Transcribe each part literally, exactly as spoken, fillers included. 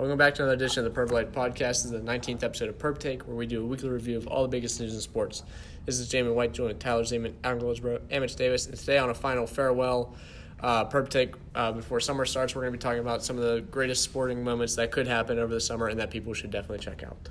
Welcome back to another edition of the Purple Light Podcast. This is the nineteenth episode of Purp Take, where we do a weekly review of all the biggest news in sports. This is Jamie White, joined with Tyler Zeman, Adam Goldsboro, and Mitch Davis. And today on a final farewell uh, Purp Take uh, before summer starts, we're going to be talking about some of the greatest sporting moments that could happen over the summer and that people should definitely check out.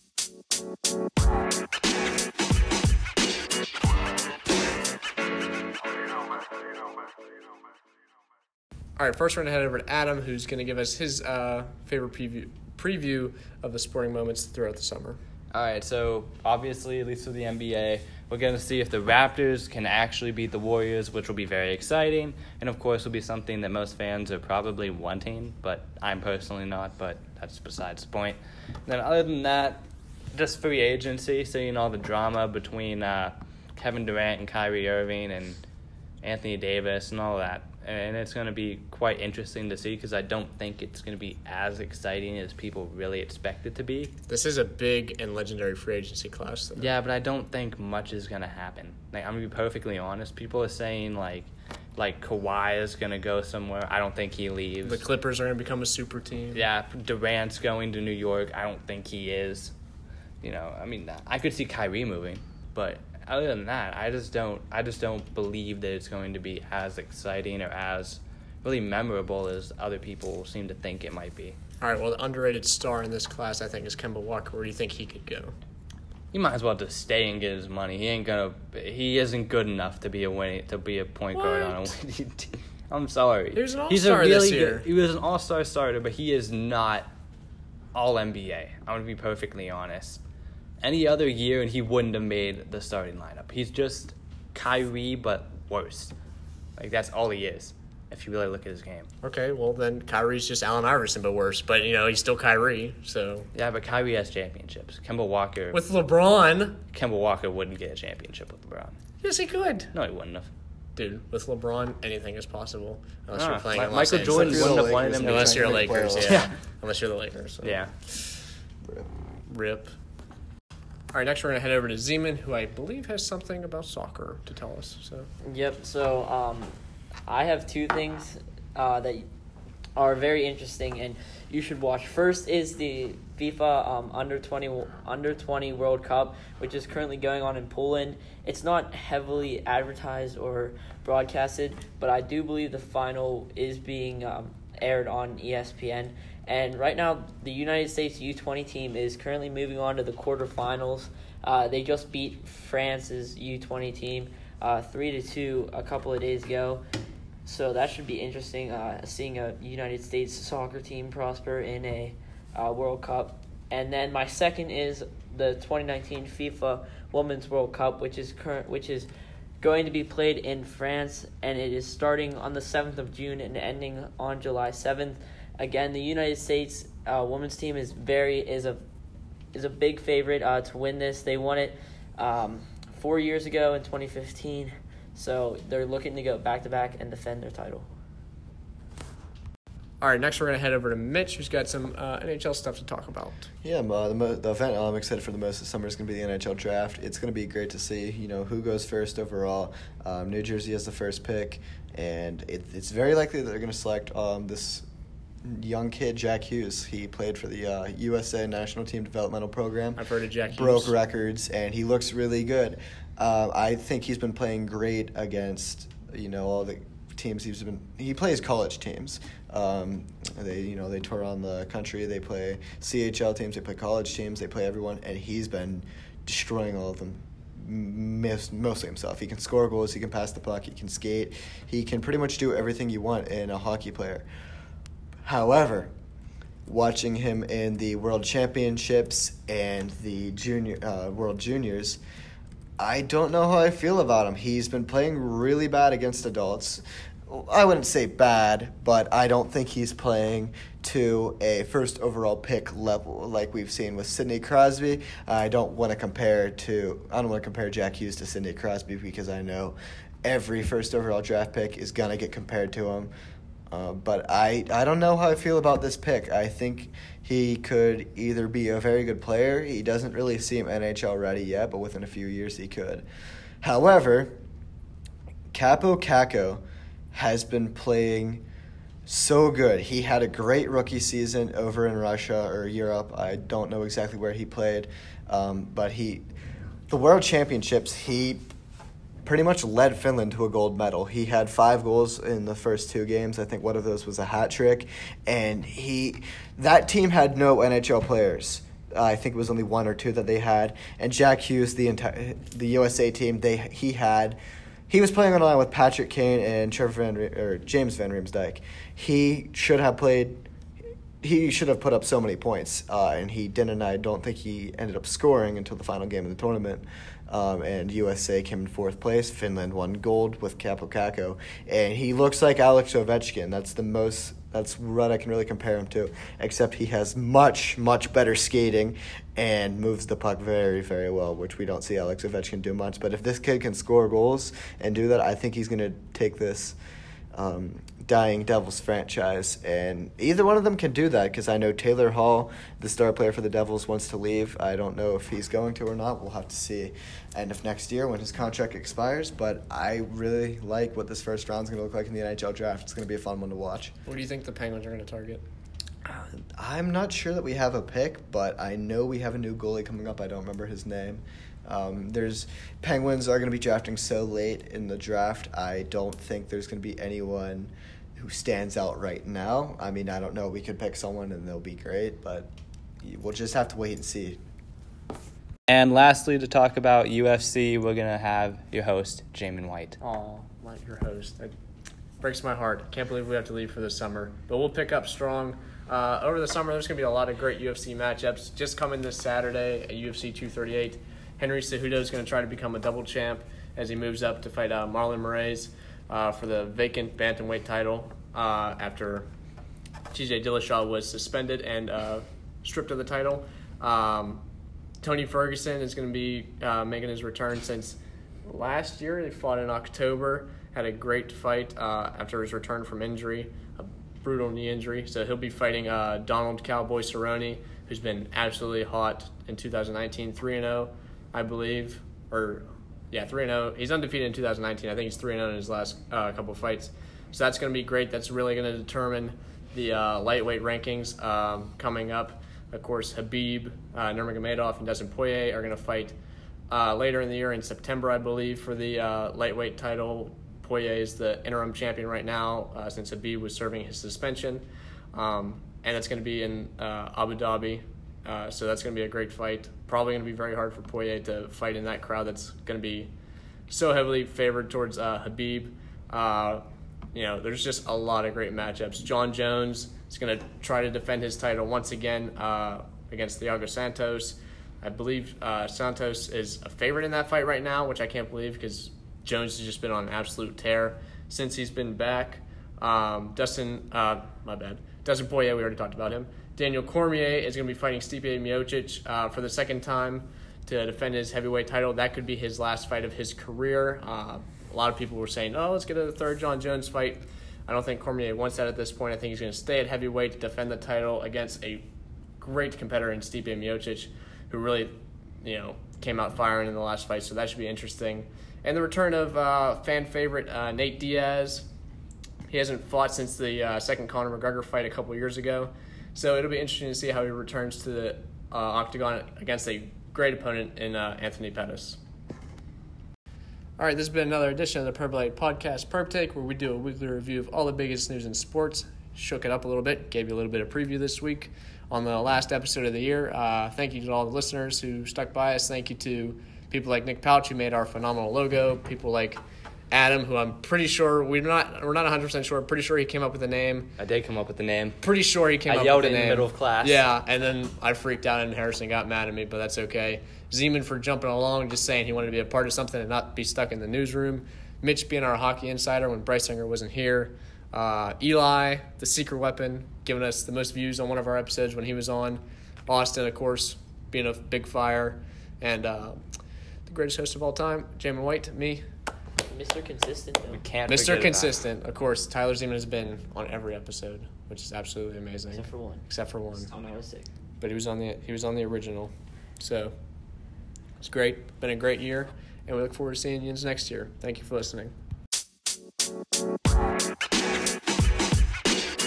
All right, first we're going to head over to Adam, who's going to give us his uh, favorite preview preview of the sporting moments throughout the summer. All right, so obviously, at least for the N B A, we're going to see if the Raptors can actually beat the Warriors, which will be very exciting, and of course will be something that most fans are probably wanting, but I'm personally not, but that's besides the point. And then other than that, just free agency, seeing all the drama between uh, Kevin Durant and Kyrie Irving and Anthony Davis and all that. And it's going to be quite interesting to see because I don't think it's going to be as exciting as people really expect it to be. This is a big and legendary free agency class, though. Yeah, but I don't think much is going to happen. Like, I'm going to be perfectly honest. People are saying, like, like Kawhi is going to go somewhere. I don't think he leaves. The Clippers are going to become a super team. Yeah, Durant's going to New York. I don't think he is. You know, I mean, I could see Kyrie moving, but other than that, I just don't I just don't believe that it's going to be as exciting or as really memorable as other people seem to think it might be. All right, well, the underrated star in this class, I think, is Kemba Walker. Where do you think he could go? He might as well just stay and get his money. He ain't gonna. He isn't good enough to be a winning to be a point What? guard on a winning team. I'm sorry. He was an He's a all-star really this year. Good, he was an all-star starter, but he is not all N B A. I'm gonna be perfectly honest. Any other year, and he wouldn't have made the starting lineup. He's just Kyrie, but worse. Like, that's all he is, if you really look at his game. Okay, well, then Kyrie's just Allen Iverson, but worse. But, you know, he's still Kyrie, so. Yeah, but Kyrie has championships. Kemba Walker. With LeBron. Kemba Walker wouldn't get a championship with LeBron. Yes, he could. No, he wouldn't have. Dude, with LeBron, anything is possible. Unless Ah, you're playing Mi- in Los Michael Jordan Angeles. wouldn't have wanted him to Unless you're Trying to make Lakers, playoffs. yeah. Yeah. Unless you're the Lakers. So. Yeah. Rip. All right, next we're going to head over to Zeman, who I believe has something about soccer to tell us. So, Yep. So um, I have two things uh, that are very interesting, and you should watch. First is the FIFA um, under twenty under twenty World Cup, which is currently going on in Poland. It's not heavily advertised or broadcasted, but I do believe the final is being um, aired on E S P N. And right now, the United States U twenty team is currently moving on to the quarterfinals. Uh, they just beat France's U twenty team uh, three to two a couple of days ago. So that should be interesting, uh, seeing a United States soccer team prosper in a uh, World Cup. And then my second is the twenty nineteen FIFA Women's World Cup, which is current, which is going to be played in France, and it is starting on the seventh of June and ending on July seventh. Again, the United States uh, women's team is very is a is a big favorite uh, to win this. They won it um, four years ago in twenty fifteen, so they're looking to go back to back and defend their title. all right, next we're going to head over to Mitch, who's got some uh, N H L stuff to talk about. Yeah, uh, the, mo- the event I'm excited for the most this summer is going to be the N H L draft. It's going to be great to see, you know, who goes first overall. Um, New Jersey has the first pick, and it, it's very likely that they're going to select um, this young kid, Jack Hughes. He played for the uh, U S A National Team Developmental Program. I've heard of Jack Hughes. Broke records, and he looks really good. Uh, I think he's been playing great against, you know, all the teams he's been. He plays college teams. Um, they, you know, they tour around the country. They play C H L teams. They play college teams. They play everyone, and he's been destroying all of them. Most, mostly himself. He can score goals. He can pass the puck. He can skate. He can pretty much do everything you want in a hockey player. However, watching him in the World Championships and the junior uh, World Juniors, I don't know how I feel about him. He's been playing really bad against adults. I wouldn't say bad, but I don't think he's playing to a first overall pick level like we've seen with Sidney Crosby. I don't want to compare to I don't want to compare Jack Hughes to Sidney Crosby because I know every first overall draft pick is gonna get compared to him. Uh, but I, I don't know how I feel about this pick. I think he could either be a very good player. He doesn't really seem N H L ready yet, but within a few years he could. However, Capo Caco has been playing so good. He had a great rookie season over in Russia or Europe. I don't know exactly where he played, um, but he, the World Championships, he pretty much led Finland to a gold medal. He had five goals in the first two games. I think one of those was a hat trick, and he that team had no N H L players. Uh, I think it was only one or two that they had. And Jack Hughes, the entire the U S A team, they he had. He was playing on a line with Patrick Kane and Trevor Van or James Van Riemsdyk. He should have played. He should have put up so many points, uh, and he didn't. And I don't think he ended up scoring until the final game of the tournament. Um, and U S A came in fourth place. Finland won gold with Capo Kakko, and he looks like Alex Ovechkin. That's the most. That's what I can really compare him to. Except he has much, much better skating and moves the puck very, very well, which we don't see Alex Ovechkin do much. But if this kid can score goals and do that, I think he's going to take this um, dying Devils franchise. And either one of them can do that, because I know Taylor Hall, the star player for the Devils, wants to leave. I don't know if he's going to or not. We'll have to see end of next year when his contract expires. But I really like what this first round is going to look like in the N H L draft. It's going to be a fun one to watch. What do you think the Penguins are going to target? I'm not sure that we have a pick, but I know we have a new goalie coming up. I don't remember his name. Um, there's Penguins are going to be drafting so late in the draft. I don't think there's going to be anyone who stands out right now. I mean, I don't know. We could pick someone and they'll be great, but we'll just have to wait and see. And lastly, to talk about U F C, we're going to have your host, Jamin White. Oh, not your host. That breaks my heart. Can't believe we have to leave for the summer. But we'll pick up strong. Uh, over the summer, there's going to be a lot of great U F C matchups. Just coming this Saturday at U F C two thirty-eight, Henry Cejudo is going to try to become a double champ as he moves up to fight uh, Marlon Moraes uh, for the vacant bantamweight title uh, after T J Dillashaw was suspended and uh, stripped of the title. Um, Tony Ferguson is going to be uh, making his return since last year. They fought in October, had a great fight uh, after his return from injury, a brutal knee injury. So he'll be fighting uh, Donald Cowboy Cerrone, who's been absolutely hot in two thousand nineteen, three and oh, I believe. Or, yeah, three and oh. He's undefeated in two thousand nineteen. I think he's three and oh in his last uh, couple of fights. So that's going to be great. That's really going to determine the uh, lightweight rankings um, coming up. Of course, Khabib, uh, Nurmagomedov, and Dustin Poirier are going to fight uh, later in the year in September, I believe, for the uh, lightweight title. Poirier is the interim champion right now uh, since Khabib was serving his suspension. Um, and that's going to be in uh, Abu Dhabi. Uh, so that's going to be a great fight. Probably going to be very hard for Poirier to fight in that crowd that's going to be so heavily favored towards uh, Khabib. Uh, you know, there's just a lot of great matchups. John Jones is going to try to defend his title once again uh, against Thiago Santos. I believe uh, Santos is a favorite in that fight right now, which I can't believe because Jones has just been on an absolute tear since he's been back. Um, Dustin, uh, my bad. Dustin Poirier, we already talked about him. Daniel Cormier is going to be fighting Stipe Miocic uh, for the second time to defend his heavyweight title. That could be his last fight of his career. Uh, a lot of people were saying, oh, let's get a third John Jones fight. I don't think Cormier wants that at this point. I think he's going to stay at heavyweight to defend the title against a great competitor in Stipe Miocic, who really, you know, came out firing in the last fight. So that should be interesting. And the return of uh, fan favorite uh, Nate Diaz. He hasn't fought since the uh, second Conor McGregor fight a couple years ago. So it'll be interesting to see how he returns to the uh, octagon against a great opponent in uh, Anthony Pettis. All right, this has been another edition of the Purple Light Podcast Perp Take, where we do a weekly review of all the biggest news in sports. Shook it up a little bit, gave you a little bit of preview this week on the last episode of the year. Uh, thank you to all the listeners who stuck by us. Thank you to people like Nick Pouch, who made our phenomenal logo. People like Adam, who I'm pretty sure we're not we're not one hundred percent sure. Pretty sure he came up with the name. I did come up with the name. Pretty sure he came I up yelled with the it name. in the middle of class. Yeah, and then I freaked out and Harrison got mad at me, but that's okay. Zeman for jumping along, just saying he wanted to be a part of something and not be stuck in the newsroom. Mitch being our hockey insider when Bryce Singer wasn't here. Uh, Eli, the secret weapon, giving us the most views on one of our episodes when he was on. Austin, of course, being a big fire. And uh, the greatest host of all time, Jamin White, me. Mister Consistent, though. We can't Mister forget Consistent, of course. Tyler Zeman has been on every episode, which is absolutely amazing. Except for one. Except for one. Oh, no, I was sick. But he was on the he was on the original. So it's great. Been a great year, and we look forward to seeing you next year. Thank you for listening.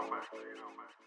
know, man. You know, man.